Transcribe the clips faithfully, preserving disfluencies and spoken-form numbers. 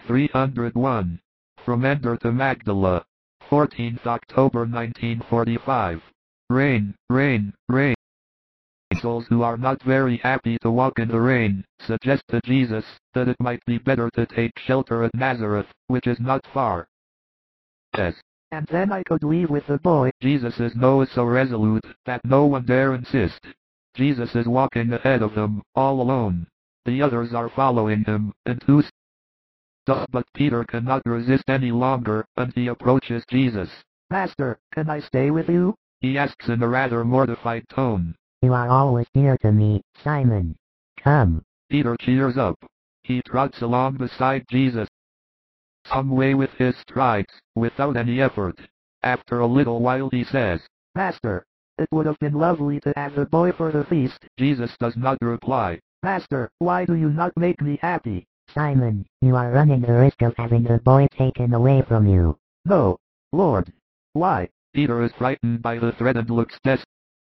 three hundred one. From Ender to Magdala. fourteenth October nineteen forty-five. Rain, rain, rain. Souls who are not very happy to walk in the rain suggest to Jesus that it might be better to take shelter at Nazareth, which is not far. Yes. And then I could leave with the boy. Jesus' no is so resolute that no one dare insist. Jesus is walking ahead of them, all alone. The others are following him, and who does but Peter cannot resist any longer, and he approaches Jesus. Master, can I stay with you? He asks in a rather mortified tone. You are always dear to me, Simon. Come. Peter cheers up. He trots along beside Jesus, some way with his strides, without any effort. After a little while he says, Master, it would have been lovely to have the boy for the feast. Jesus does not reply. Master, why do you not make me happy? Simon, you are running the risk of having the boy taken away from you. No, Lord. Why? Peter is frightened by the threat and looks desperate.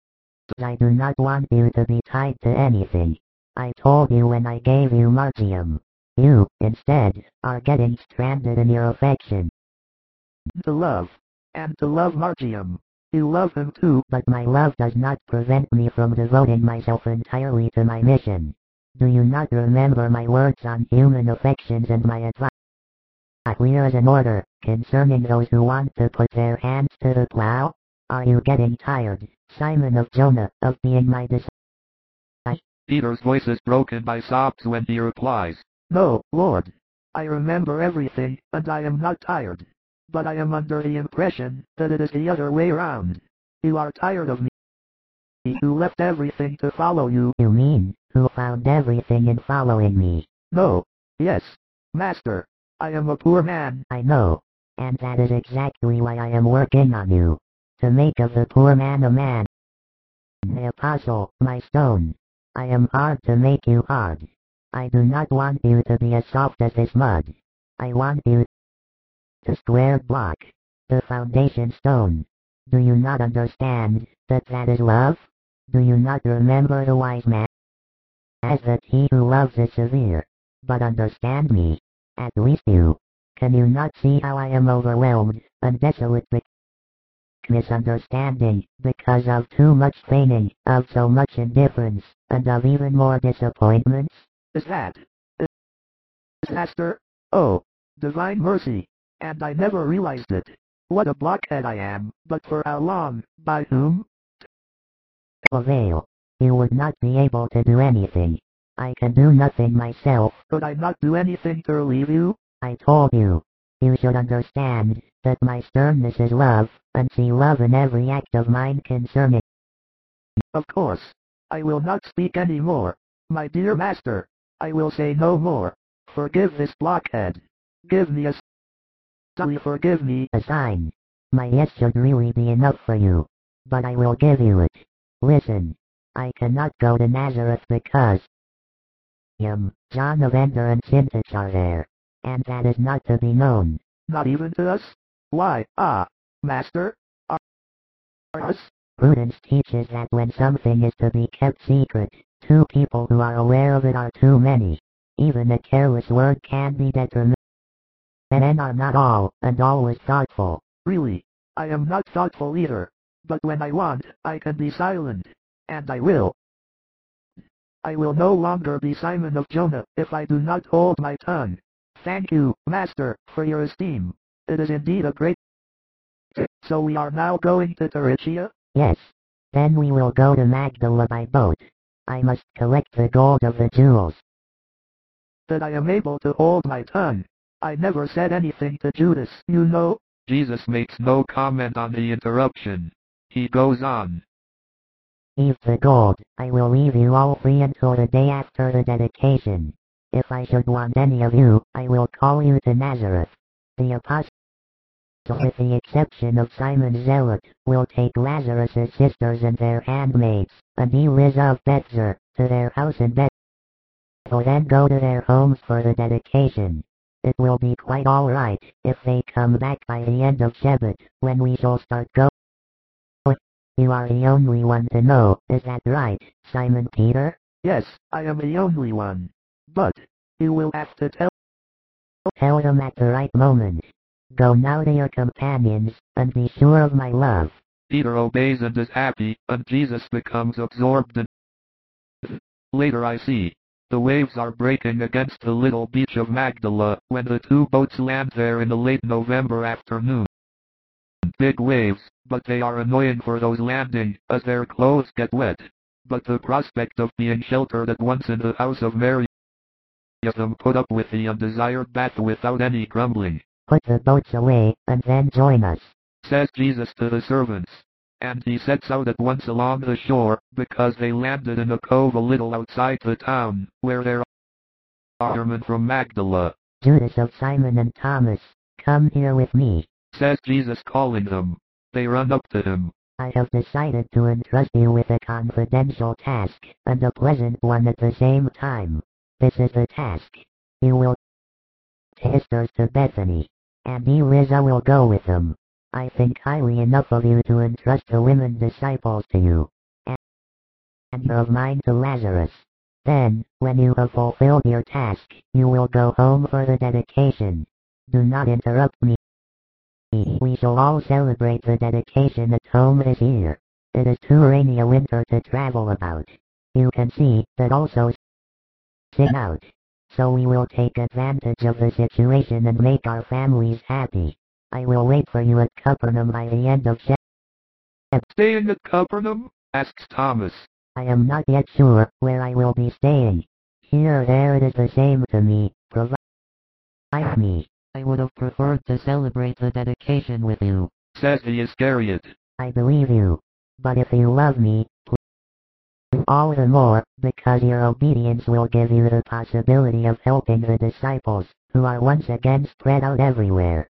I do not want you to be tied to anything. I told you when I gave you Marcium. You, instead, are getting stranded in your affection. To love. And to love Marcium. You love him too. But my love does not prevent me from devoting myself entirely to my mission. Do you not remember my words on human affections and my advice? Clear as an order, concerning those who want to put their hands to the plow? Are you getting tired, Simon of Jonah, of being my disciple? Peter's voice is broken by sobs when he replies, No, Lord. I remember everything, and I am not tired. But I am under the impression that it is the other way around. You are tired of me, who left everything to follow you. You mean, who found everything in following me? No. Yes, Master. I am a poor man. I know. And that is exactly why I am working on you. To make of the poor man a man. The apostle, my stone. I am hard to make you hard. I do not want you to be as soft as this mud. I want you to square block. The foundation stone. Do you not understand that that is love? Do you not remember the wise man? As that he who loves is severe. But understand me. At least you. Can you not see how I am overwhelmed and desolate because misunderstanding, because of too much feigning, of so much indifference, and of even more disappointments? Is that? Is Master? Oh, divine mercy. And I never realized it. What a blockhead I am, but for how long, by whom? Avail. You would not be able to do anything. I can do nothing myself. Could I not do anything to relieve you? I told you. You should understand that my sternness is love, and see love in every act of mine concerning. Of course. I will not speak any more. My dear Master, I will say no more. Forgive this blockhead. Give me a sign. Forgive me. A sign. My yes should really be enough for you. But I will give you it. Listen. I cannot go to Nazareth because um, John of Ender and Syntyche are there. And that is not to be known. Not even to us? Why, ah, Master? Are, are us? Prudence teaches that when something is to be kept secret, two people who are aware of it are too many. Even a careless word can be detrimental. Men are not all, and always thoughtful. Really, I am not thoughtful either. But when I want, I can be silent. And I will. I will no longer be Simon of Jonah if I do not hold my tongue. Thank you, Master, for your esteem. It is indeed a great... So we are now going to Tarichia? Yes. Then we will go to Magdala by boat. I must collect the gold of the jewels. That I am able to hold my tongue. I never said anything to Judas, you know. Jesus makes no comment on the interruption. He goes on. Leave the gold. I will leave you all free until the day after the dedication. If I should want any of you, I will call you to Nazareth. The apostles, with the exception of Simon Zealot, will take Lazarus' sisters and their handmaids, and Eliz of Bethzer, to their house in Bethel. Will then go to their homes for the dedication. It will be quite all right if they come back by the end of Shebat, when we shall start going. You are the only one to know, is that right, Simon Peter? Yes, I am the only one. But, you will have to tell Tell them at the right moment. Go now to your companions, and be sure of my love. Peter obeys and is happy, and Jesus becomes absorbed in. Later I see. The waves are breaking against the little beach of Magdala, when the two boats land there in the late November afternoon. Big waves, but they are annoying for those landing, as their clothes get wet. But the prospect of being sheltered at once in the house of Mary, them put up with the undesired bath without any grumbling. Put the boats away, and then join us, says Jesus to the servants. And he sets out at once along the shore, because they landed in a cove a little outside the town, where there are men from Magdala. Judas of Simon and Thomas, come here with me, says Jesus, calling them. They run up to him. I have decided to entrust you with a confidential task, and a pleasant one at the same time. This is the task. You will take sisters to Bethany, and Eliza will go with them. I think highly enough of you to entrust the women disciples to you, and, and of mine to Lazarus. Then, when you have fulfilled your task, you will go home for the dedication. Do not interrupt me. We shall all celebrate the dedication at home this year. It is too rainy a winter to travel about. You can see that also sit out. So we will take advantage of the situation and make our families happy. I will wait for you at Capernaum by the end of September. Staying at Capernaum? Asks Thomas. I am not yet sure where I will be staying. Here or there it is the same to me. Provide me. I would have preferred to celebrate the dedication with you, says the Iscariot. I believe you. But if you love me, please, all the more, because your obedience will give you the possibility of helping the disciples, who are once again spread out everywhere.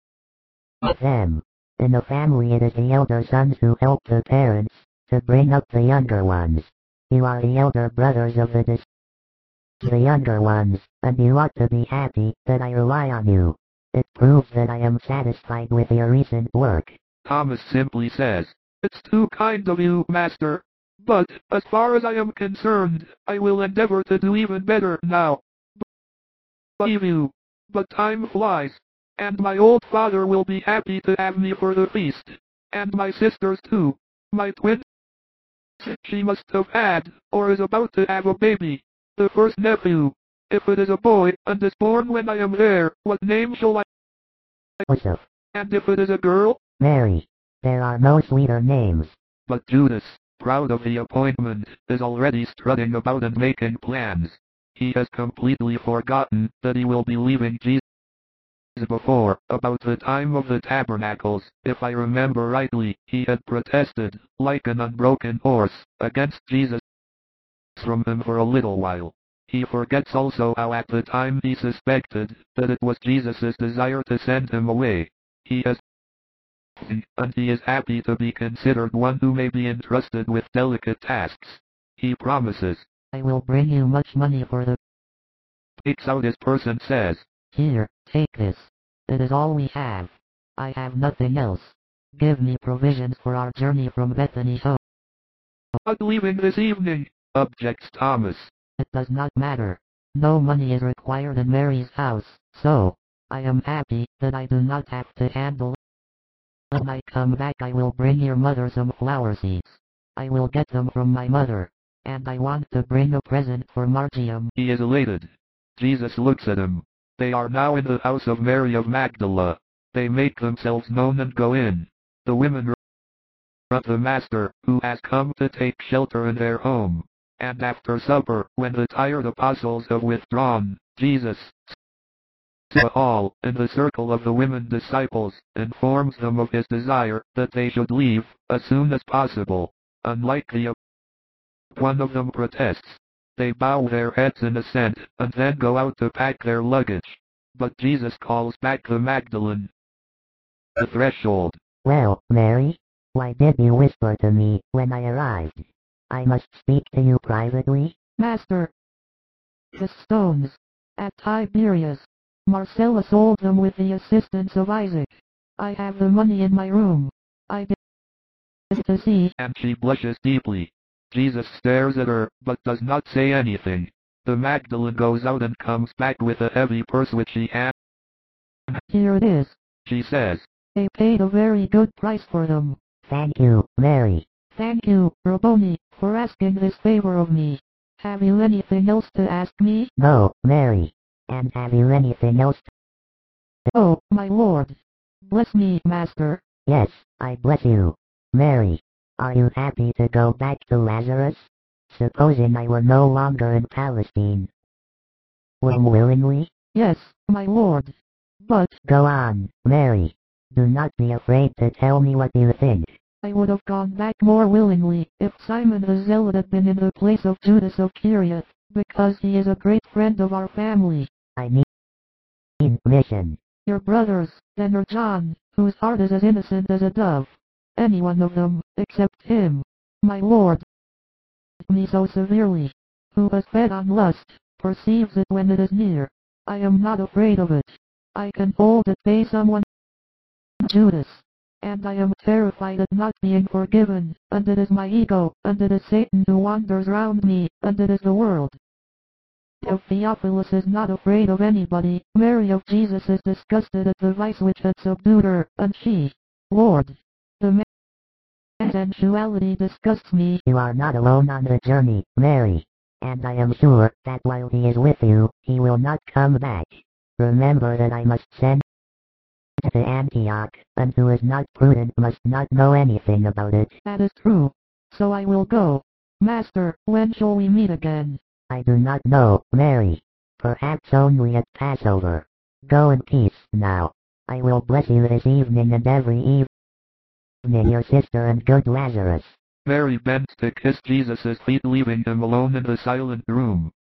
Them. In a family it is the elder sons who help the parents, to bring up the younger ones. You are the elder brothers of the dis- the younger ones, and you ought to be happy that I rely on you. It proves that I am satisfied with your recent work. Thomas simply says, It's too kind of you, Master. But, as far as I am concerned, I will endeavor to do even better now. Believe you. But time flies. And my old father will be happy to have me for the feast. And my sisters too. My twin. She must have had, or is about to have a baby. The first nephew. If it is a boy, and is born when I am there, what name shall I? Joseph. And if it is a girl? Mary. There are no sweeter names. But Judas, proud of the appointment, is already strutting about and making plans. He has completely forgotten that he will be leaving Jesus before, about the time of the tabernacles. If I remember rightly, he had protested, like an unbroken horse, against Jesus from him for a little while. He forgets also how at the time he suspected that it was Jesus' desire to send him away. He has and he is happy to be considered one who may be entrusted with delicate tasks. He promises, I will bring you much money for the... Takes out his purse and says, Here, take this. It is all we have. I have nothing else. Give me provisions for our journey from Bethany home. Not leaving this evening, objects Thomas. It does not matter. No money is required in Mary's house, so I am happy that I do not have to handle it. When I come back I will bring your mother some flower seeds. I will get them from my mother. And I want to bring a present for Marcium. He is elated. Jesus looks at him. They are now in the house of Mary of Magdala. They make themselves known and go in. The women run to the Master, who has come to take shelter in their home. And after supper, when the tired apostles have withdrawn, Jesus, all in the circle of the women disciples, informs them of his desire that they should leave as soon as possible. Unlike the one of them protests. They bow their heads in assent, and then go out to pack their luggage. But Jesus calls back the Magdalene. The threshold. Well, Mary, why did you whisper to me when I arrived? I must speak to you privately. Master, the stones at Tiberias. Marcella sold them with the assistance of Isaac. I have the money in my room. I did to see. And she blushes deeply. Jesus stares at her, but does not say anything. The Magdalene goes out and comes back with a heavy purse which she hands Here it is. she says. They paid a very good price for them. Thank you, Mary. Thank you, Rabboni, for asking this favor of me. Have you anything else to ask me? No, Mary. And have you anything else? Oh, my lord. Bless me, master. Yes, I bless you. Mary, are you happy to go back to Lazarus? Supposing I were no longer in Palestine. Will willingly? Yes, my lord. But Go on, Mary. Do not be afraid to tell me what you think. I would have gone back more willingly if Simon the Zealot had been in the place of Judas of Kiriath, because he is a great friend of our family. I mean mission. Your brothers, then, or John, whose heart is as innocent as a dove. Any one of them, except him. My lord, me so severely. Who has fed on lust, perceives it when it is near. I am not afraid of it. I can hold at bay someone, Judas. And I am terrified at not being forgiven, and it is my ego, and it is Satan who wanders round me, and it is the world. If Theophilus is not afraid of anybody, Mary of Jesus is disgusted at the vice which had subdued her, and she, Lord, the man's sensuality disgusts me. You are not alone on the journey, Mary. And I am sure that while he is with you, he will not come back. Remember that I must send to Antioch, and who is not prudent must not know anything about it. That is true. So I will go. Master, when shall we meet again? I do not know, Mary. Perhaps only at Passover. Go in peace, now. I will bless you this evening and every evening, your sister and good Lazarus. Mary bent to kiss Jesus' feet, leaving him alone in the silent room.